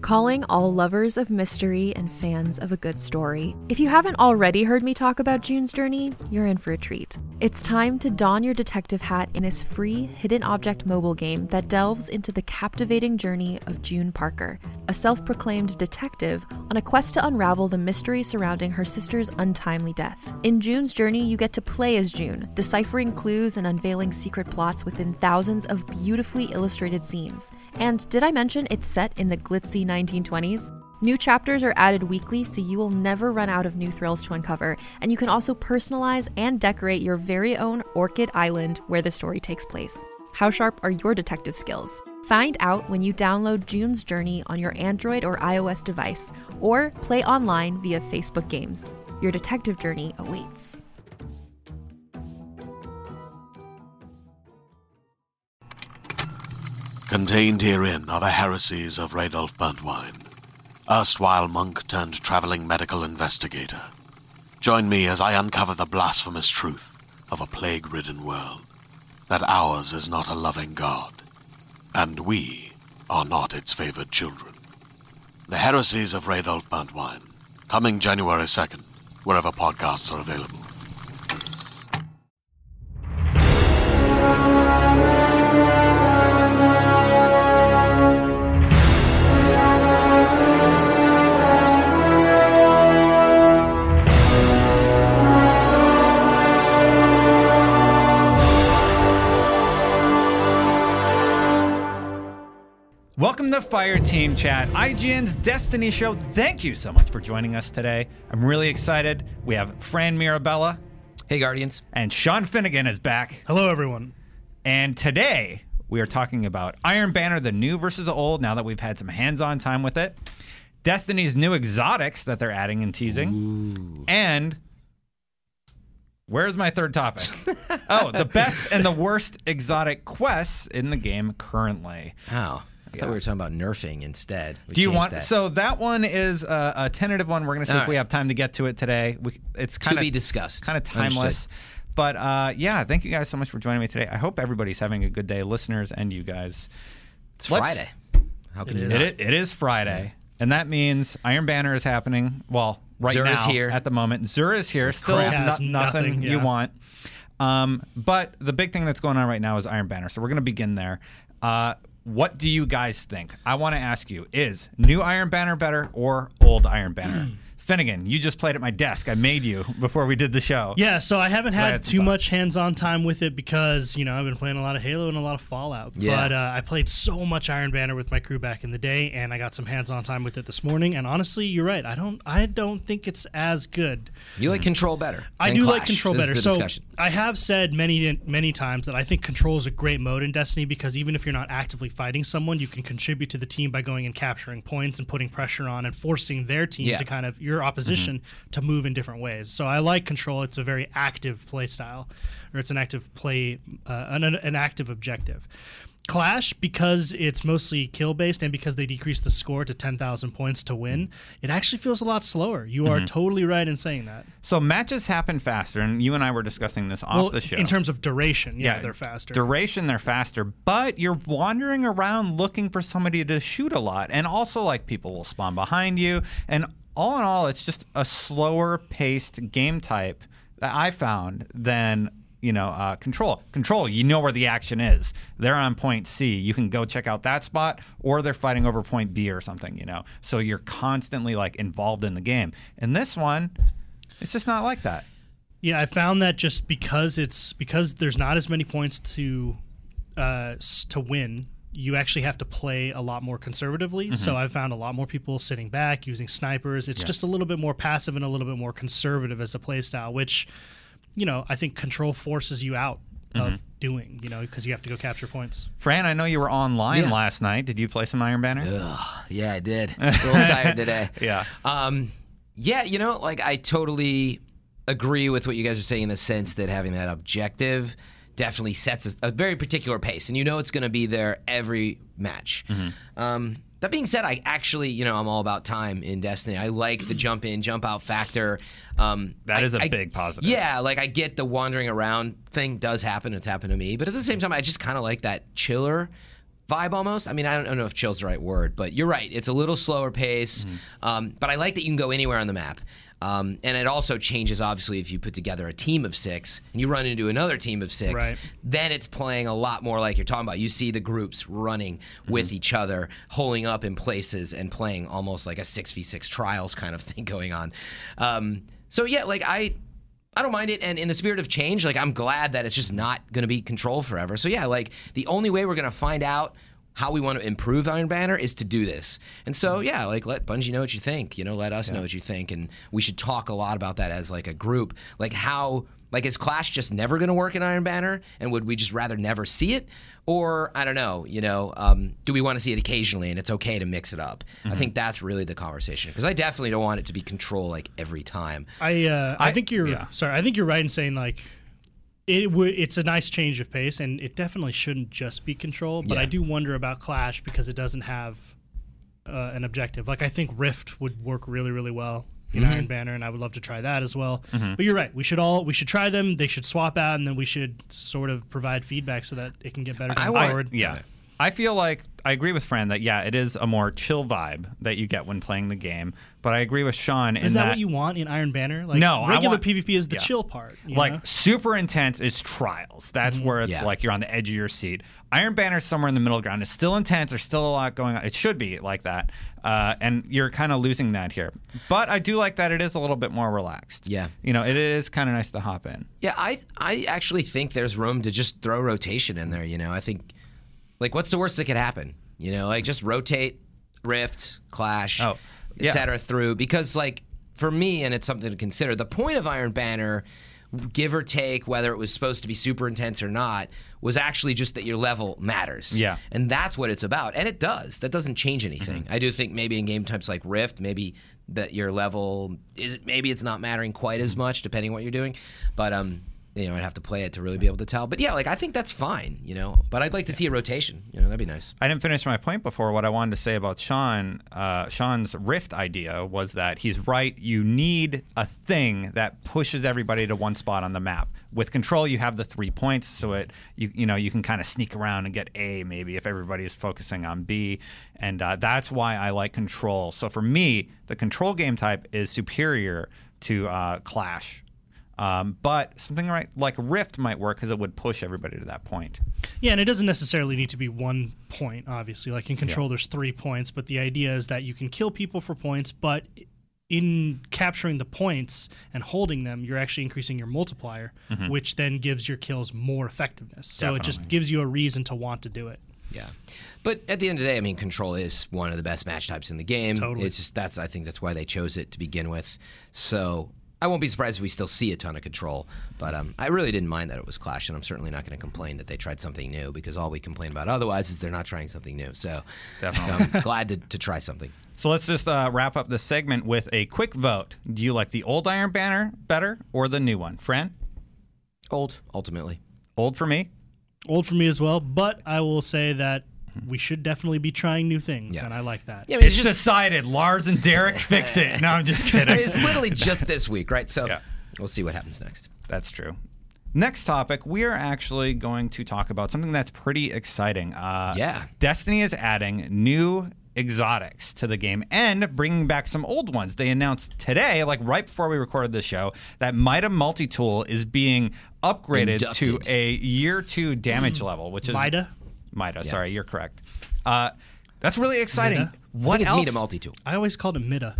Calling all lovers of mystery and fans of a good story. If you haven't already heard me talk about June's Journey, you're in for a treat. It's time to don your detective hat in this free hidden object mobile game that delves into the captivating journey of June Parker, a self-proclaimed detective on a quest to unravel the mystery surrounding her sister's untimely death. In June's Journey, you get to play as June, deciphering clues and unveiling secret plots within thousands of beautifully illustrated scenes. And did I mention it's set in the glitzy 1920s? New chapters are added weekly, so you will never run out of new thrills to uncover, and you can also personalize and decorate your very own Orchid Island where the story takes place. How sharp are your detective skills? Find out when you download June's Journey on your Android or iOS device, or play online via Facebook Games. Your detective journey awaits. Contained herein are the heresies of Radolf Burntwine, erstwhile monk turned traveling medical investigator. Join me as I uncover the blasphemous truth of a plague-ridden world, that ours is not a loving God, and we are not its favored children. The heresies of Radolf Burntwine, coming January 2nd, wherever podcasts are available. Welcome to Fireteam Chat, IGN's Destiny show. Thank you so much for joining us today. I'm really excited. We have Fran Mirabella. Hey, Guardians. And Sean Finnegan is back. Hello, everyone. And today, we are talking about Iron Banner, the new versus the old, now that we've had some hands-on time with it. Destiny's new exotics that they're adding and teasing. Ooh. And where's my third topic? Oh, the best and the worst exotic quests in the game currently. How? I thought we were talking about nerfing instead. Do you want that? So that one is a tentative one. We're going to see if we have time to get to it today. It's kind of to be discussed. Kind of timeless. Understood. But yeah, thank you guys so much for joining me today. I hope everybody's having a good day, listeners and you guys. It's Friday. How can you not? It is Friday, and that means Iron Banner is happening. Well, right Xur now is here. At the moment, Xur is here. Still nothing you want. But the big thing that's going on right now is Iron Banner. So we're going to begin there. What do you guys think? I want to ask you, is new Iron Banner better or old Iron Banner? Finnegan, you just played at my desk. I made you before we did the show. Yeah, so I haven't had too much hands-on time with it because, you know, I've been playing a lot of Halo and a lot of Fallout. Yeah. But I played so much Iron Banner with my crew back in the day, and I got some hands-on time with it this morning. And honestly, you're right. I don't think it's as good. You like Control better. I do like Control better. So I have said many times that I think Control is a great mode in Destiny because even if you're not actively fighting someone, you can contribute to the team by going and capturing points and putting pressure on and forcing their team to kind of your opposition to move in different ways. So I like Control. It's a very active play style, or it's an active play, an active objective. Clash, because it's mostly kill-based and because they decrease the score to 10,000 points to win, it actually feels a lot slower. You are totally right in saying that. So matches happen faster, and you and I were discussing this off the show. In terms of duration, they're faster. Duration, they're faster, but you're wandering around looking for somebody to shoot a lot, and also, like, people will spawn behind you, and all in all, it's just a slower-paced game type that I found than Control. Control, you know where the action is. They're on point C. You can go check out that spot, or they're fighting over point B or something, So you're constantly, like, involved in the game. And this one, it's just not like that. Yeah, I found that just because there's not as many points to win, you actually have to play a lot more conservatively. So I found a lot more people sitting back, using snipers. It's just a little bit more passive and a little bit more conservative as a play style, which I think Control forces you out of doing, because you have to go capture points. Fran, I know you were online last night. Did you play some Iron Banner? Yeah, I did. A little tired today. Yeah. I totally agree with what you guys are saying in the sense that having that objective definitely sets a very particular pace, and it's going to be there every match. That being said, I actually, I'm all about time in Destiny. I like the jump in, jump out factor. That is a big positive. Yeah, I get the wandering around thing does happen. It's happened to me. But at the same time, I just kind of like that chiller vibe almost. I mean, I don't know if chill's the right word, but you're right. It's a little slower pace, but I like that you can go anywhere on the map. And it also changes, obviously, if you put together a team of 6 and you run into another team of 6, Right. then it's playing a lot more like you're talking about. You see the groups running with each other, holding up in places and playing almost like a 6v6 trials kind of thing going on. So, yeah, like I don't mind it, and in the spirit of change, like I'm glad that it's just not going to be Control forever. So, yeah, like the only way we're going to find out how we want to improve Iron Banner is to do this. And so, yeah, like let Bungie know what you think, let us know what you think. And we should talk a lot about that as like a group. Like how, like is Clash just never going to work in Iron Banner? And would we just rather never see it? Or, I don't know, do we want to see it occasionally and it's okay to mix it up? I think that's really the conversation. Because I definitely don't want it to be Control like every time. I think you're I think you're right in saying like it's a nice change of pace, and it definitely shouldn't just be Control. But I do wonder about Clash because it doesn't have an objective. Like I think Rift would work really, really well in Iron Banner, and I would love to try that as well. But you're right. We should try them. They should swap out, and then we should sort of provide feedback so that it can get better going forward. Yeah. I feel like I agree with Fran that, it is a more chill vibe that you get when playing the game. But I agree with Sean Is that what you want in Iron Banner? Like, no, regular PvP is the chill part. Super intense is Trials. That's where it's like you're on the edge of your seat. Iron Banner is somewhere in the middle ground. It's still intense. There's still a lot going on. It should be like that. And you're kind of losing that here. But I do like that it is a little bit more relaxed. Yeah. It is kind of nice to hop in. Yeah, I actually think there's room to just throw rotation in there, I think, like, what's the worst that could happen? Like, just rotate Rift, Clash, et cetera, through. Because, like, for me, and it's something to consider, the point of Iron Banner, give or take, whether it was supposed to be super intense or not, was actually just that your level matters. Yeah. And that's what it's about. And it does. That doesn't change anything. I do think maybe in game types like Rift, maybe that your level, maybe it's not mattering quite as much, depending on what you're doing. But, I'd have to play it to really be able to tell. But, yeah, like, I think that's fine, But I'd like to see a rotation. That'd be nice. I didn't finish my point before. What I wanted to say about Sean's Rift idea was that he's right. You need a thing that pushes everybody to one spot on the map. With Control, you have the 3 points, so you can kind of sneak around and get A maybe if everybody is focusing on B. And that's why I like Control. So for me, the Control game type is superior to Clash. But something like Rift might work because it would push everybody to that point. Yeah, and it doesn't necessarily need to be 1 point, obviously. Like in Control, there's 3 points, but the idea is that you can kill people for points, but in capturing the points and holding them, you're actually increasing your multiplier, which then gives your kills more effectiveness. So It just gives you a reason to want to do it. Yeah. But at the end of the day, I mean, Control is one of the best match types in the game. Totally. It's just I think that's why they chose it to begin with. So I won't be surprised if we still see a ton of Control, but I really didn't mind that it was Clash, and I'm certainly not going to complain that they tried something new, because all we complain about otherwise is they're not trying something new. So, Definitely. I'm glad to try something. So let's just wrap up this segment with a quick vote. Do you like the old Iron Banner better or the new one? Fran? Old, ultimately. Old for me? Old for me as well, but I will say that we should definitely be trying new things, and I like that. Yeah, I mean, it's just decided. Lars and Derek fix it. No, I'm just kidding. It's literally just this week, right? So we'll see what happens next. That's true. Next topic, we are actually going to talk about something that's pretty exciting. Destiny is adding new exotics to the game and bringing back some old ones. They announced today, like right before we recorded the show, that Mida Multi-Tool is being upgraded to a year 2 damage level, which is Mida, sorry, you're correct. That's really exciting. Mida? What I think else? It's Mida Multi-Tool. I always called it Mida.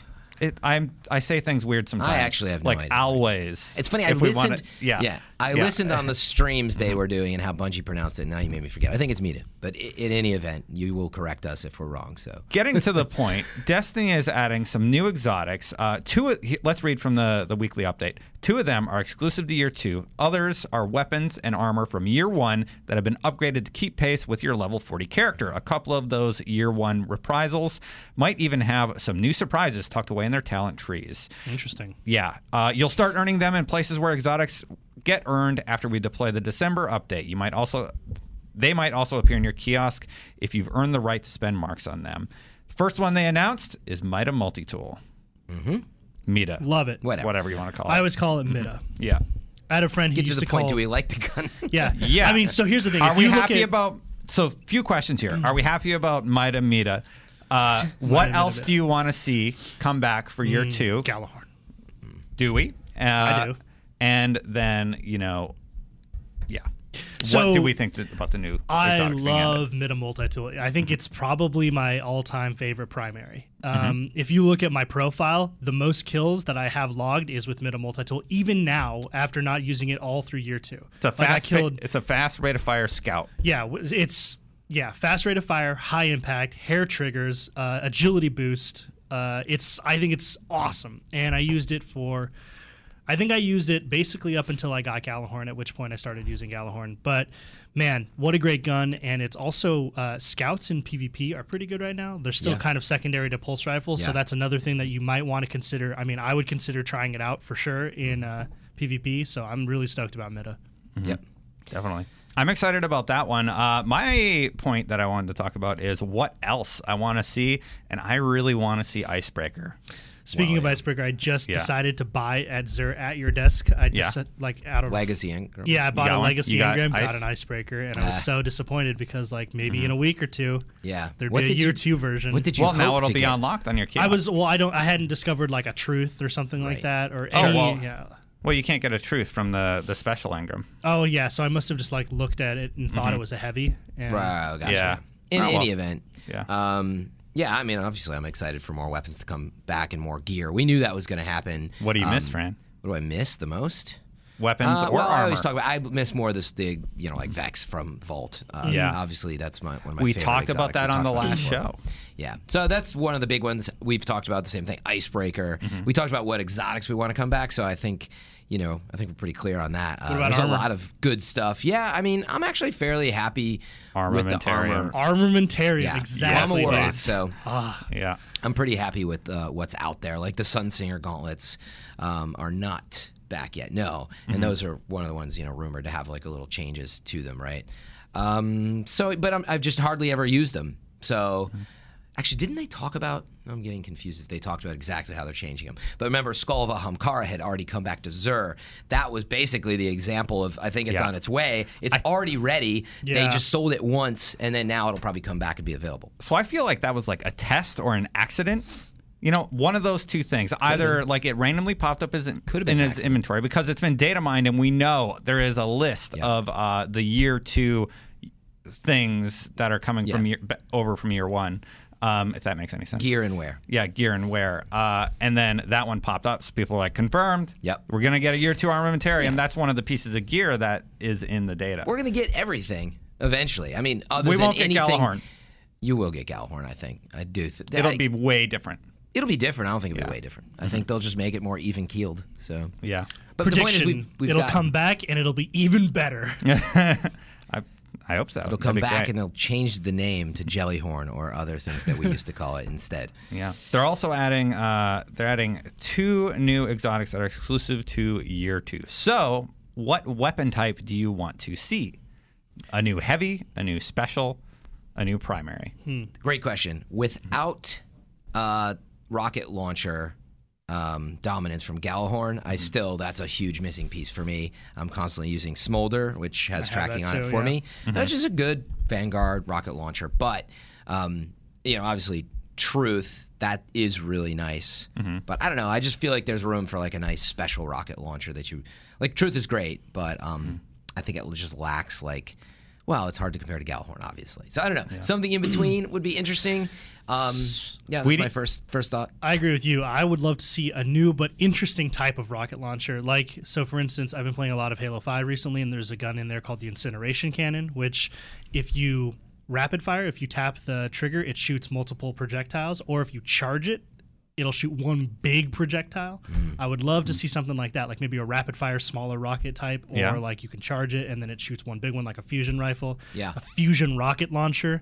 I say things weird sometimes. I actually have no idea. Like always. It's funny. I listened. I listened on the streams they Mm-hmm. were doing and how Bungie pronounced it. And now you made me forget. I think it's Mida, but in any event, you will correct us if we're wrong. So getting to the point, Destiny is adding some new exotics. Let's read from the weekly update. 2 of them are exclusive to year 2. Others are weapons and armor from year 1 that have been upgraded to keep pace with your level 40 character. A couple of those year 1 reprisals might even have some new surprises tucked away in their talent trees. Interesting. Yeah. You'll start earning them in places where exotics get earned after we deploy the December update. They might also appear in your kiosk if you've earned the right to spend marks on them. The first one they announced is Mida Multi-Tool. Mida. Love it. Whatever you want to call it. I always call it Mida. Yeah. I had a friend who get to used the to call point. Do we like the gun? Yeah. Yeah. I mean, so here's the thing. Are If we you look happy at, about So, few questions here. Are we happy about Mida Mida? What else do you want to see come back for year 2? Gjallarhorn. Do we? I do. And then, yeah. So what do we think about the new I exotics being added? love Mida Multitool. I think it's probably my all-time favorite primary. If you look at my profile, the most kills that I have logged is with Mida Multitool, even now after not using it all through year 2. It's a fast rate of fire scout. Yeah, it's fast rate of fire, high impact, hair triggers, agility boost. I think it's awesome, and I used it basically up until I got Gjallarhorn, at which point I started using Gjallarhorn. But man, what a great gun. And it's also scouts in PvP are pretty good right now. They're still kind of secondary to pulse rifles, so that's another thing that you might want to consider. I mean, I would consider trying it out for sure in PvP, so I'm really stoked about Mida. Yep, definitely. I'm excited about that one. My point that I wanted to talk about is what else I want to see, and I really want to see Icebreaker. Speaking of Icebreaker, I just decided to buy at your desk. I just out of Legacy Engram. Yeah, I bought a Legacy Engram, got an an Icebreaker, and I was so disappointed because maybe in a week or two, there'd be a year 2 version. What did you? Well, now it'll be unlocked on your kiosk. I hadn't discovered a truth or something like that or Well, you can't get a truth from the special Engram. Oh yeah, so I must have just looked at it and thought it was a heavy. And Bro, gotcha. Yeah. In any event, yeah. I mean, obviously, I'm excited for more weapons to come back and more gear. We knew that was going to happen. What do you miss, Fran? What do I miss the most? Weapons or well, armor? I always talk about. I miss more of the Vex from Vault. Obviously, that's one of my. We favorite talked about exotics. that on the about last it before. show. Yeah, so that's one of the big ones. We've talked about the same thing. Icebreaker. We talked about what exotics we want to come back. So I think. I think we're pretty clear on that. There's a lot of good stuff. Yeah, I mean, I'm actually fairly happy with the armor. Armamentarium, exactly. I'm a warlock, so yeah, I'm pretty happy with what's out there. Like the Sunsinger gauntlets are not back yet. No, and those are one of the ones rumored to have a little changes to them, right? But I've just hardly ever used them. So. Actually, didn't they talk about... I'm getting confused if they talked about exactly how they're changing them. But remember, Skull of Ahamkara had already come back to Xur. That was basically the example of, I think it's on its way. It's already ready. Yeah. They just sold it once, and then now it'll probably come back and be available. So I feel like that was a test or an accident. One of those two things. Either it randomly popped up in his inventory because it's been data mined, and we know there is a list of the year 2 things that are coming from year 1. If that makes any sense. Gear and wear. Yeah, gear and wear. And then that one popped up, so people were confirmed. Yep. We're going to get a year 2 armamentarium. That's one of the pieces of gear that is in the data. We're going to get everything eventually. I mean, we won't get Gjallarhorn. You will get Gjallarhorn, I think. I do. It'll be way different. It'll be different. I don't think it'll be way different. I think they'll just make it more even-keeled. So yeah. But prediction, the point is it'll come back and it'll be even better. I hope so. They'll come back and they'll change the name to Jellyhorn or other things that we used to call it instead. Yeah. They're also adding 2 new exotics that are exclusive to year 2. So what weapon type do you want to see? A new heavy, a new special, a new primary? Great question. Without rocket launcher dominance from Gjallarhorn, that's a huge missing piece for me. I'm constantly using Smolder, which has tracking on it for me. That's just a good Vanguard rocket launcher. But obviously Truth, that is really nice. But I don't know. I just feel like there's room for a nice special rocket launcher that you Truth is great, but I think it just lacks it's hard to compare to Gjallarhorn, obviously. So I don't know. Yeah. Something in between would be interesting. That's my first thought. I agree with you. I would love to see a new but interesting type of rocket launcher. For instance, I've been playing a lot of Halo 5 recently, and there's a gun in there called the Incineration Cannon, which if you rapid fire, if you tap the trigger, it shoots multiple projectiles, or if you charge it, it'll shoot one big projectile. I would love to see something like that, maybe a rapid fire smaller rocket type, or you can charge it and then it shoots one big one like a fusion rifle. Yeah. A fusion rocket launcher.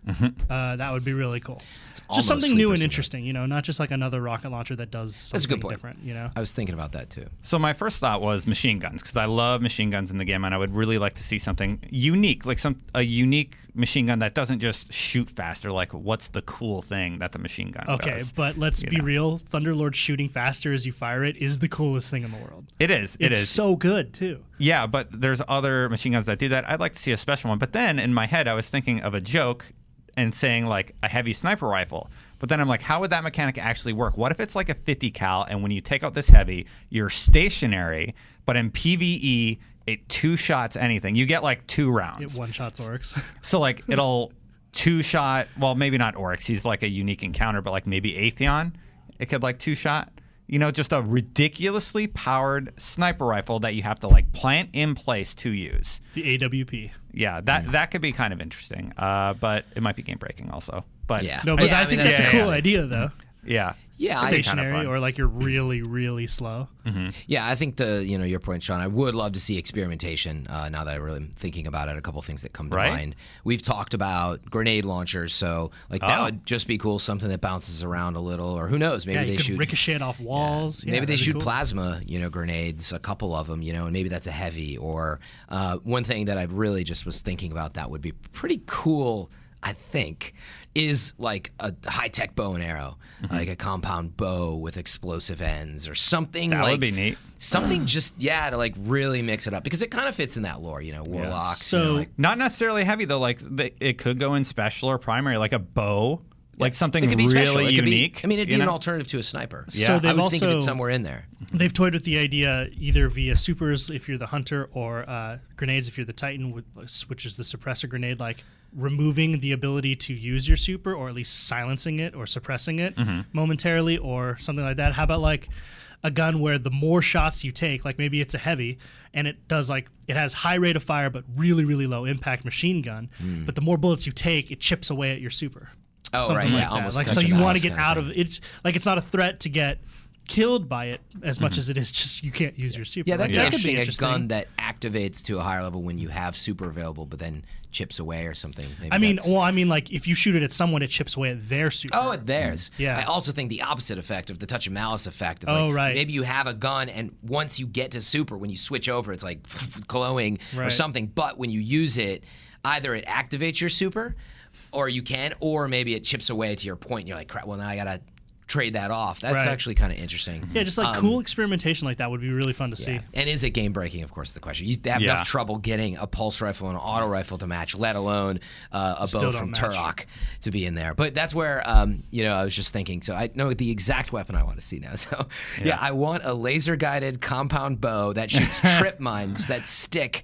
that would be really cool. almost Just something new Sleeper and Simulator. interesting, not just like another rocket launcher that does something That's a good point. different, I was thinking about that too. So my first thought was machine guns, because I love machine guns in the game, and I would really like to see something unique, like a unique machine gun that doesn't just shoot faster. Like, what's the cool thing that the machine gun Okay, does? but let's be real. Thunderlord shooting faster as you fire it is the coolest thing in the world. It is. It It's is. so good, too. Yeah, but there's other machine guns that do that. I'd like to see a special one. But then in my head, I was thinking of a joke and saying like a heavy sniper rifle. But then I'm like, how would that mechanic actually work? What if it's like a 50 cal, and when you take out this heavy, you're stationary, but in PvE, it two shots anything. You get like 2 rounds. It one-shots orcs. So like it'll 2-shot, well, maybe not Oryx. He's like a unique encounter, but like maybe Atheon, it could like 2-shot. Just a ridiculously powered sniper rifle that you have to like plant in place to use. The AWP. Yeah, that could be kind of interesting, but it might be game breaking also. But Yeah. No, but Yeah, I think that's a cool idea, though. yeah, Yeah, I- Stationary, kind of fun. or like you're really, really slow. Yeah, I think your point, Sean. I would love to see experimentation. Now that I really am thinking about it, a couple things that come to Right. mind. We've talked about grenade launchers, so like that Oh. would just be cool. Something that bounces around a little, or who knows? Maybe Yeah, they you could shoot. ricochet it off walls. Yeah, Maybe they that'd be shoot cool. plasma, grenades, a couple of them, and maybe that's a heavy. Or one thing that I really just was thinking about that would be pretty cool, I think, is like a high-tech bow and arrow, like a compound bow with explosive ends or something. That like, would be neat. Something just, to like really mix it up, because it kind of fits in that lore, warlock. So- Not necessarily heavy though. Like it could go in special or primary, like a bow, like something it could be special. really It could be- unique. it'd be an alternative to a sniper. Yeah. So I they've I would think of also it somewhere in there. they've toyed with the idea either via supers if you're the hunter, or grenades if you're the titan, which is the suppressor grenade, like removing the ability to use your super, or at least silencing it or suppressing it momentarily, or something like that. How about like a gun where the more shots you take, like maybe it's a heavy and it has high rate of fire but really, really low impact machine gun, but the more bullets you take, it chips away at your super. Oh, Something right, like yeah, that. almost Like, touch so of you the want to house get kind of out thing. of it. Like, it's not a threat to get killed by it as much as it is just you can't use your super. Yeah, that'd Like, be that could be interesting. A interesting. gun that activates to a higher level when you have super available, but then chips away or something. Maybe I mean, that's- like if you shoot it at someone, it chips away at their super. Oh, at theirs. Yeah. I also think the opposite effect of the touch of malice effect. Of Oh, like, right. Maybe you have a gun, and once you get to super, when you switch over, it's like glowing or Right. something. But when you use it, either it activates your super, or or maybe it chips away to your point. And you're like, crap. Well, now I gotta trade that off. That's Right. actually kind of interesting. Yeah, just like cool experimentation like that would be really fun to see. Yeah. And is it game breaking? Of course, the question. You have Yeah. enough trouble getting a pulse rifle and an auto rifle to match, let alone a Still bow don't from match. Turok to be in there. But that's where I was just thinking. So I know the exact weapon I want to see now. So yeah, I want a laser guided compound bow that shoots trap mines that stick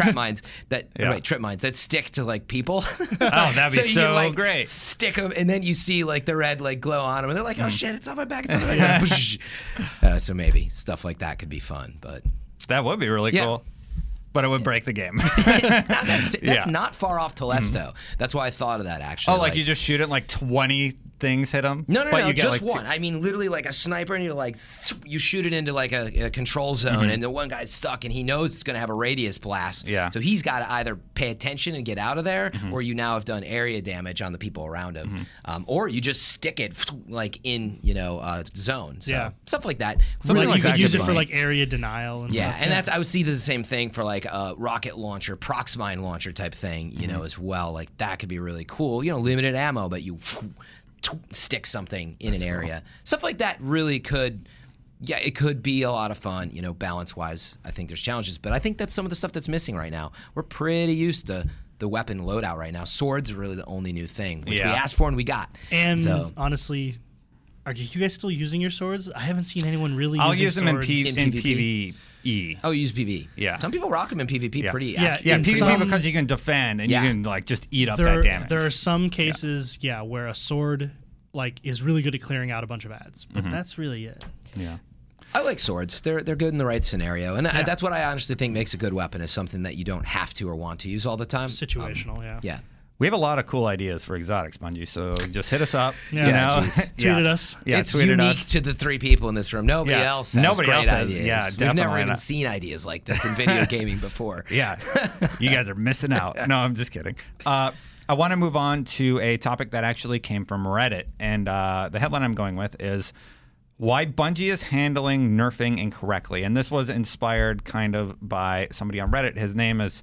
to like people. Oh, that'd be you so can, like, great. Stick them, and then you see like the red like glow on them, and they're like, "Oh shit, it's on my back! It's on my back!" So maybe stuff like that could be fun, but That would be really Yeah. cool. But it would break the game. that's Yeah. not far off Telesto. That's why I thought of that actually. Oh, like you just shoot it and like 20 things hit them? No, but you get just like one. I mean, literally like a sniper, and you're like, you shoot it into like a control zone, and the one guy's stuck, and he knows it's going to have a radius blast. Yeah. So he's got to either pay attention and get out of there, or you now have done area damage on the people around him, or you just stick it like in zone. So Yeah. stuff like that. Something Like, like you that could use could it be for fun. like area denial and Yeah, stuff. and that's I would see the same thing for like a rocket launcher, Proxmine launcher type thing, as well. Like that could be really cool. Limited ammo, but you stick something in an area. Stuff like that really could. Yeah, it could be a lot of fun. Balance wise, I think there's challenges, but I think that's some of the stuff that's missing right now. We're pretty used to the weapon loadout right now. Swords are really the only new thing, which we Yeah. asked for and we got. And so, honestly, are you guys still using your swords? I haven't seen anyone really I'll using use them in, swords. in PvP? PvE. oh, you use PvP. Yeah. Some people rock them in PvP Yeah. pretty. Yeah, Yeah, in PvP some- because you can defend and Yeah. you can like just eat up there, that damage. there are some cases, where a sword like is really good at clearing out a bunch of ads, but that's really it. yeah. I like swords. They're good in the right scenario, and that's what I honestly think makes a good weapon is something that you don't have to or want to use all the time. Situational, Yeah. We have a lot of cool ideas for exotics, Bungie, so just hit us up. Yeah. you Yeah, know? geez. Tweeted us. Yeah, it's tweeted unique us. to the three people in this room. Nobody Yeah. else has Nobody great else has- ideas. yeah, We've never definitely even not. seen ideas like this in video gaming before. Yeah, you guys are missing out. No, I'm just kidding. I want to move on to a topic that actually came from Reddit. And the headline I'm going with is why Bungie is handling nerfing incorrectly. And this was inspired kind of by somebody on Reddit. His name is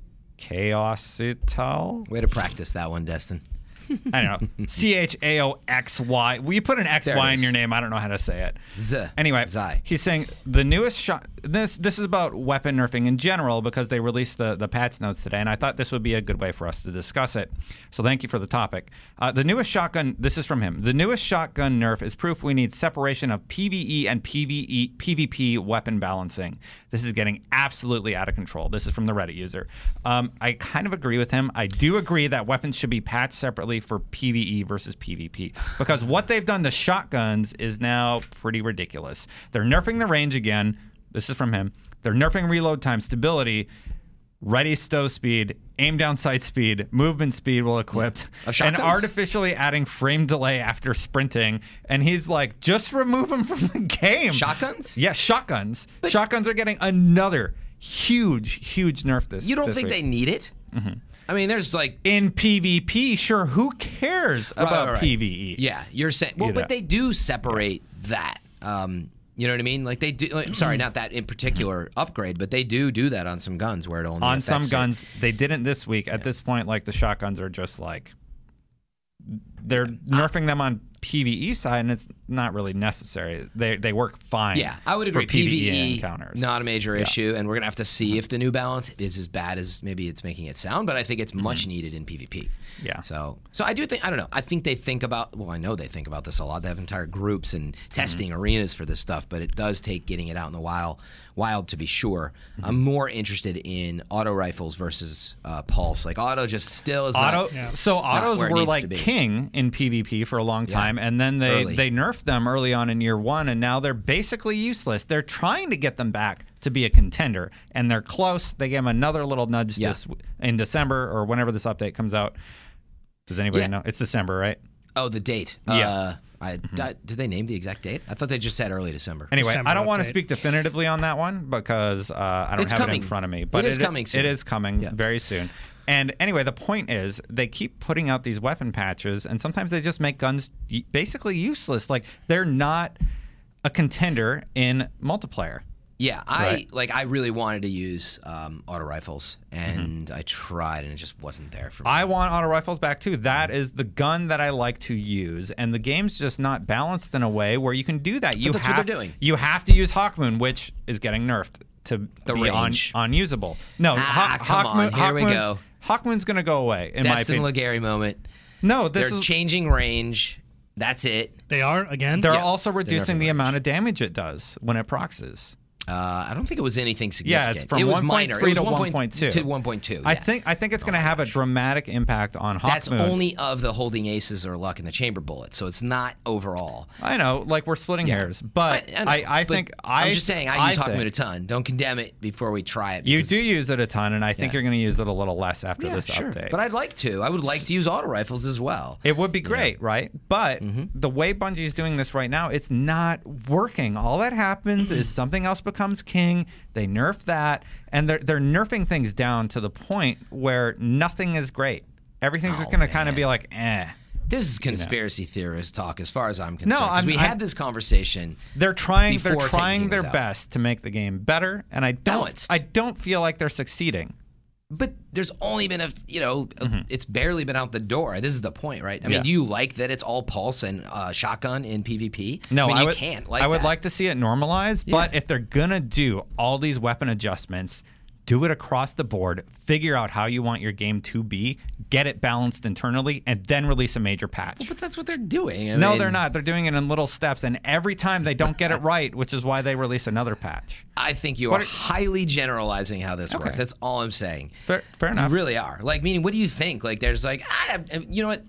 Chaosital. Way to practice that one, Destin. I don't know. Chaoxy. Well, you put an XY in your name. I don't know how to say it. Anyway, he's saying the newest shot. This is about weapon nerfing in general because they released the patch notes today, and I thought this would be a good way for us to discuss it. So thank you for the topic. The newest shotgun. This is from him. The newest shotgun nerf is proof we need separation of PvE and PvP weapon balancing. This is getting absolutely out of control. This is from the Reddit user. I kind of agree with him. I do agree that weapons should be patched separately for PvE versus PvP because what they've done to shotguns is now pretty ridiculous. They're nerfing the range again. This is from him. They're nerfing reload time, stability, ready stow speed, aim down sight speed, movement speed while equipped, and artificially adding frame delay after sprinting. And he's like, just remove them from the game. Shotguns? Yes, shotguns. But shotguns are getting another huge nerf this You don't think week. they need it? Mm-hmm. I mean, there's like... In PvP, sure, who cares about PvE? Yeah, you're saying... Well, but they do separate that. You know what I mean? Like they do. I'm sorry, not that in particular upgrade, but they do that on some guns where it only on some guns. it. They didn't this week. At this point, like the shotguns are just like they're nerfing them on PvE side, and it's not really necessary. They work fine. Yeah, I would agree. For PvE PvE encounters, not a major issue, and we're gonna have to see if the New Balance is as bad as maybe it's making it sound. But I think it's much needed in PvP. Yeah. So I do think I don't know. I think they think about. Well, I know they think about this a lot. They have entire groups and testing arenas for this stuff. But it does take getting it out in the wild to be sure. I'm more interested in auto rifles versus pulse. Like auto just still is auto. So autos were like king in PvP for a long time, and then they nerfed them early on in year one, and now they're basically useless. They're trying to get them back to be a contender, and they're close. They gave them another little nudge in December or whenever this update comes out. Does anybody know? It's December, right? Oh, the date. Yeah. Did they name the exact date? I thought they just said early December. Anyway, December I don't want to update. speak definitively on that one because I don't have it in front of me. But it is coming soon. It is coming very soon. And anyway, the point is they keep putting out these weapon patches, and sometimes they just make guns basically useless. Like they're not a contender in multiplayer. Yeah, I really wanted to use auto rifles, and I tried, and it just wasn't there for me. I want auto rifles back too. That is the gun that I like to use, and the game's just not balanced in a way where you can do that. But that's what they're doing. You have to use Hawkmoon, which is getting nerfed to the be unusable. No, come on, here we go. Hawkmoon's going to go away, in my opinion. Destin Legary moment. No, they're changing range. That's it. They are again. They're also reducing the amount of damage it does when it proxies. I don't think it was anything significant. Yeah, it's from 1.3 to 1.2. To 1.2. I think it's going to have a dramatic impact on Hawkmoon. That's only of the holding aces or luck in the chamber bullet, so it's not overall. I know, like we're splitting hairs, but I think I'm just saying I use Hawkmoon a ton. Don't condemn it before we try it. You do use it a ton, and I think you're going to use it a little less after this update. But I'd like to. I would like to use auto rifles as well. It would be great, right? But the way Bungie's doing this right now, it's not working. All that happens is something else becomes king. They nerf that, and they're nerfing things down to the point where nothing is great. Everything's just going to kind of be like, eh. This is conspiracy theorist talk, as far as I'm concerned. No, we had this conversation. They're trying their best to make the game better, and I don't feel like they're succeeding. But there's only been it's barely been out the door. This is the point, right? I mean, do you like that it's all pulse and shotgun in PvP? No, I mean, I would like to see it normalized, but if they're gonna do all these weapon adjustments, do it across the board, figure out how you want your game to be, get it balanced internally, and then release a major patch. Well, but that's what they're doing. No, they're not. They're doing it in little steps, and every time they don't get it right, which is why they release another patch. I think you are highly generalizing how this works. That's all I'm saying. Fair enough. You really are. Like, meaning, what do you think? Like, there's like, you know what?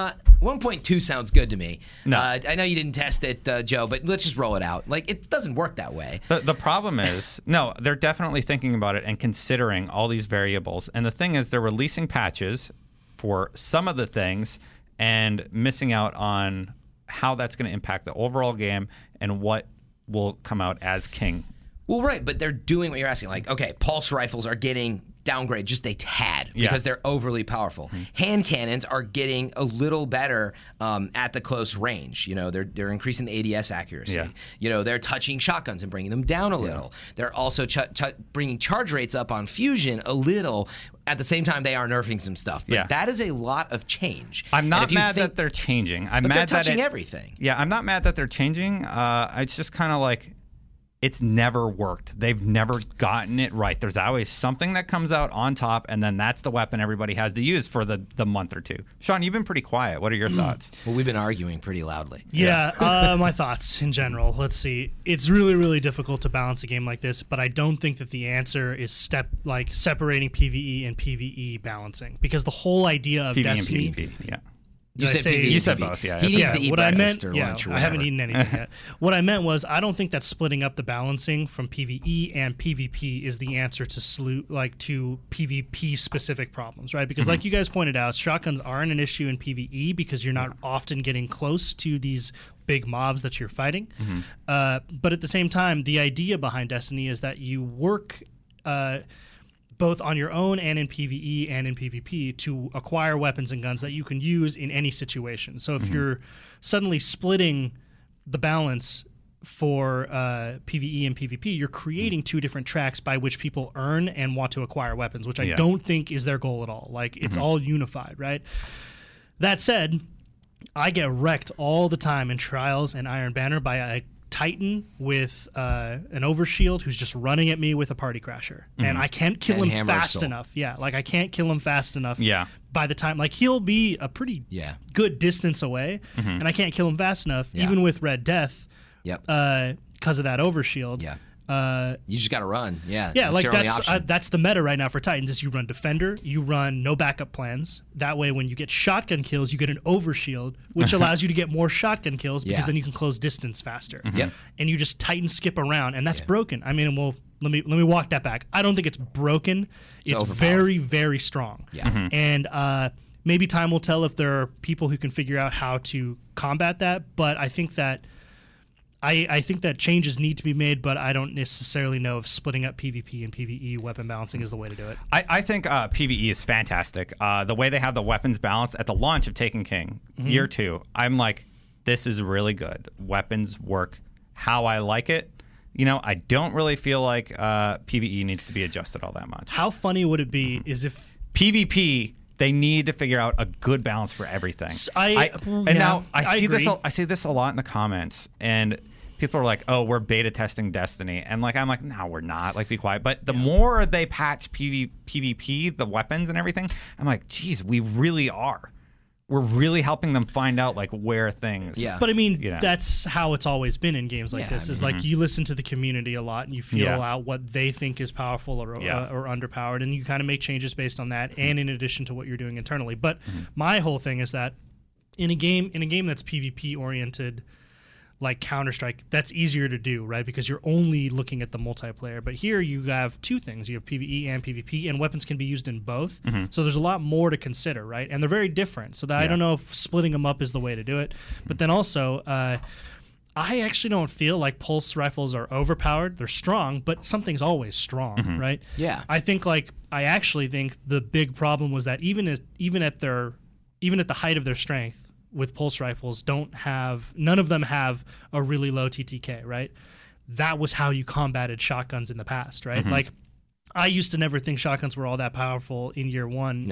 1.2 sounds good to me. No. I know you didn't test it, Joe, but let's just roll it out. Like, it doesn't work that way. The problem is, no, they're definitely thinking about it and considering all these variables. And the thing is, they're releasing patches for some of the things and missing out on how that's going to impact the overall game and what will come out as king. Well, right, but they're doing what you're asking. Like, okay, pulse rifles are getting downgrade just a tad because they're overly powerful. Hand cannons are getting a little better at the close range. They're increasing the ADS accuracy. They're touching shotguns and bringing them down a little. They're also bringing charge rates up on fusion a little. At the same time, they are nerfing some stuff. But that is a lot of change. I'm not mad that they're changing. But they're touching everything. Yeah, I'm not mad that they're changing. It's just kind of like it's never worked. They've never gotten it right. There's always something that comes out on top, and then that's the weapon everybody has to use for the month or two. Sean, you've been pretty quiet. What are your thoughts? Well, we've been arguing pretty loudly. Yeah, my thoughts in general. Let's see. It's really, really difficult to balance a game like this, but I don't think that the answer is separating PvE and PvE balancing, because the whole idea of PvE Destiny. and PvP, yeah. You said both, yeah. He needs to eat what I breakfast meant, or lunch or I haven't whatever. eaten anything yet. What I meant was I don't think that splitting up the balancing from PvE and PvP is the answer to to PvP specific problems, right? Because like you guys pointed out, shotguns aren't an issue in PvE because you're not often getting close to these big mobs that you're fighting. But at the same time, the idea behind Destiny is that you work both on your own and in PvE and in PvP to acquire weapons and guns that you can use in any situation. So if you're suddenly splitting the balance for PvE and PvP, you're creating two different tracks by which people earn and want to acquire weapons, which I don't think is their goal at all. Like, it's all unified, right? That said, I get wrecked all the time in Trials and Iron Banner by a Titan with an overshield who's just running at me with a party crasher, and I can't kill him fast enough. I can't kill him fast enough. By the time, he'll be a pretty good distance away, and I can't kill him fast enough, even with Red Death. Because of that overshield. You just got to run. That's the meta right now for Titans. Is you run Defender, you run no backup plans. That way, when you get shotgun kills, you get an overshield, which allows you to get more shotgun kills because then you can close distance faster. And you just Titan skip around, and that's broken. I mean, let me walk that back. I don't think it's broken. It's very, very strong. And maybe time will tell if there are people who can figure out how to combat that. But I think that. I think that changes need to be made, but I don't necessarily know if splitting up PvP and PvE weapon balancing is the way to do it. I think PvE is fantastic. The way they have the weapons balanced at the launch of Taken King, year 2, I'm like, this is really good. Weapons work how I like it. I don't really feel like PvE needs to be adjusted all that much. How funny would it be is if PvP, they need to figure out a good balance for everything. I see this a lot in the comments, and people are like, "Oh, we're beta testing Destiny," and I'm like, "No, we're not. Be quiet." But the more they patch PvP, the weapons and everything, I'm like, "Geez, we really are. We're really helping them find out where things." Yeah. But I mean, that's how it's always been in games like this. Is you listen to the community a lot and you feel out what they think is powerful or underpowered, and you kind of make changes based on that, and in addition to what you're doing internally. But my whole thing is that in a game that's PvP oriented, like Counter-Strike, that's easier to do, right? Because you're only looking at the multiplayer. But here you have two things. You have PvE and PvP, and weapons can be used in both. So there's a lot more to consider, right? And they're very different. So that I don't know if splitting them up is the way to do it. But then also, I actually don't feel like pulse rifles are overpowered. They're strong, but something's always strong, right? Yeah. I actually think the big problem was that even at the height of their strength, with pulse rifles, none of them have a really low TTK, right? That was how you combated shotguns in the past, right? I used to never think shotguns were all that powerful in year 1,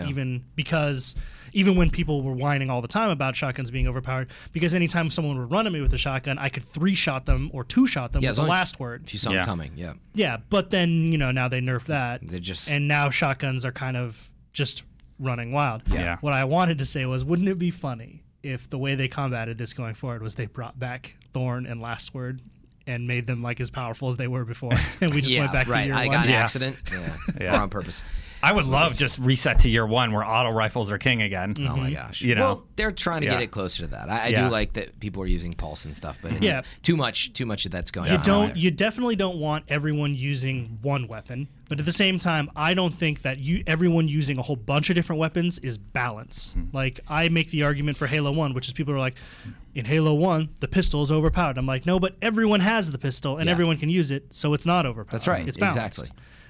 even when people were whining all the time about shotguns being overpowered, because anytime someone would run at me with a shotgun, I could 3-shot them or 2-shot them with the last word. If you saw them coming, Yeah, but then, now they nerfed that. And now shotguns are kind of just running wild. Yeah. What I wanted to say was, wouldn't it be funny if the way they combated this going forward was they brought back Thorn and Last Word and made them as powerful as they were before, and we just went back to year 1. I got an accident, or on purpose. I would love just reset to year 1 where auto rifles are king again. Oh my gosh! Well, they're trying to get it closer to that. I do like that people are using pulse and stuff, but it's too much of that's going on. You definitely don't want everyone using one weapon, but at the same time, I don't think that everyone using a whole bunch of different weapons is balance. I make the argument for Halo 1, which is people are like, in Halo 1, the pistol is overpowered. I'm like, no, but everyone has the pistol and everyone can use it, so it's not overpowered. That's right. It's balanced. Exactly.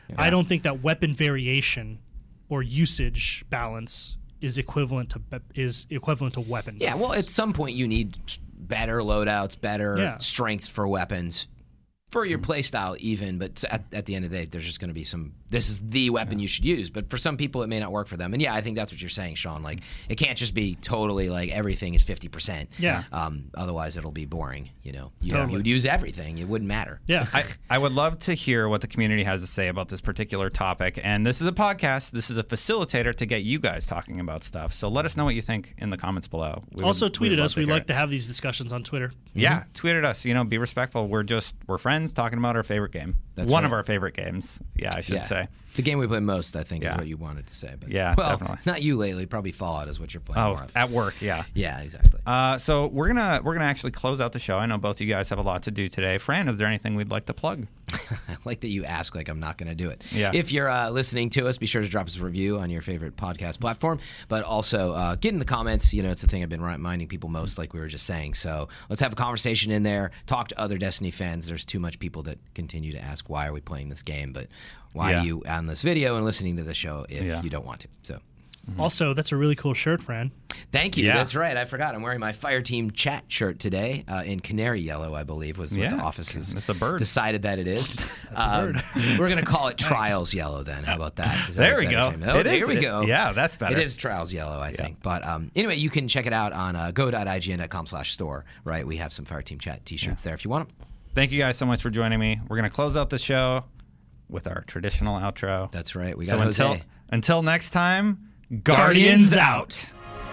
I don't think that weapon variation or usage balance is equivalent to weapon. Yeah, well, balance. at some point you need better loadouts, better strengths for weapons. For your playstyle even, but at the end of the day, there's just going to be this is the weapon you should use. But for some people, it may not work for them. And yeah, I think that's what you're saying, Sean. Like, it can't just be totally like everything is 50%. Yeah. Otherwise, it'll be boring, You would use everything. It wouldn't matter. Yeah. I would love to hear what the community has to say about this particular topic. And this is a podcast. This is a facilitator to get you guys talking about stuff. So let us know what you think in the comments below. Also, tweet at us. We like to have these discussions on Twitter. Yeah, tweet at us. Be respectful. We're friends talking about our favorite game. That's one right. of our favorite games. Yeah, I should say. The game we play most, I think, is what you wanted to say. But, definitely. Not you lately. Probably Fallout is what you're playing more of. At work, yeah. Yeah, exactly. So we're gonna actually close out the show. I know both of you guys have a lot to do today. Fran, is there anything we'd like to plug? I like that you ask like I'm not going to do it. Yeah. If you're listening to us, be sure to drop us a review on your favorite podcast platform. But also get in the comments. It's the thing I've been reminding people most, like we were just saying. So let's have a conversation in there. Talk to other Destiny fans. There's too much people that continue to ask, why are we playing this game? But why are you on this video and listening to the show if you don't want to? So. Mm-hmm. Also, that's a really cool shirt, Fran. Thank you. Yeah. That's right. I forgot. I'm wearing my Fireteam Chat shirt today in canary yellow, I believe, was what the offices decided that it is. That's a bird. We're going to call it Trials Yellow then. How about that? There we go. There we go. Yeah, that's better. It is Trials Yellow, I think. But anyway, you can check it out on go.ign.com/store, right? We have some Fireteam Chat t-shirts there if you want them. Thank you guys so much for joining me. We're going to close out the show with our traditional outro. That's right. We got Jose. Until next time, Guardians out.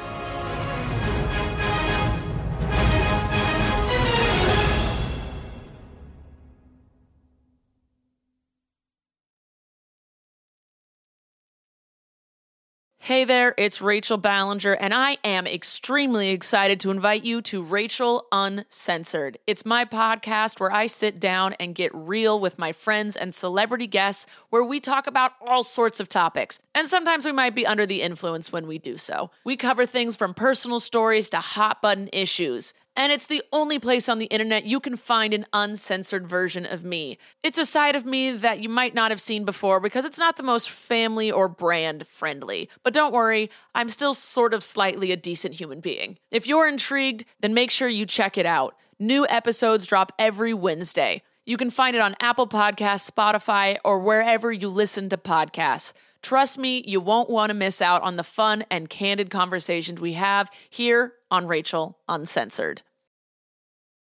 Hey there, it's Rachel Ballinger, and I am extremely excited to invite you to Rachel Uncensored. It's my podcast where I sit down and get real with my friends and celebrity guests, where we talk about all sorts of topics. And sometimes we might be under the influence when we do so. We cover things from personal stories to hot-button issues. And it's the only place on the internet you can find an uncensored version of me. It's a side of me that you might not have seen before because it's not the most family or brand friendly. But don't worry, I'm still sort of slightly a decent human being. If you're intrigued, then make sure you check it out. New episodes drop every Wednesday. You can find it on Apple Podcasts, Spotify, or wherever you listen to podcasts. Trust me, you won't want to miss out on the fun and candid conversations we have here on Rachel Uncensored.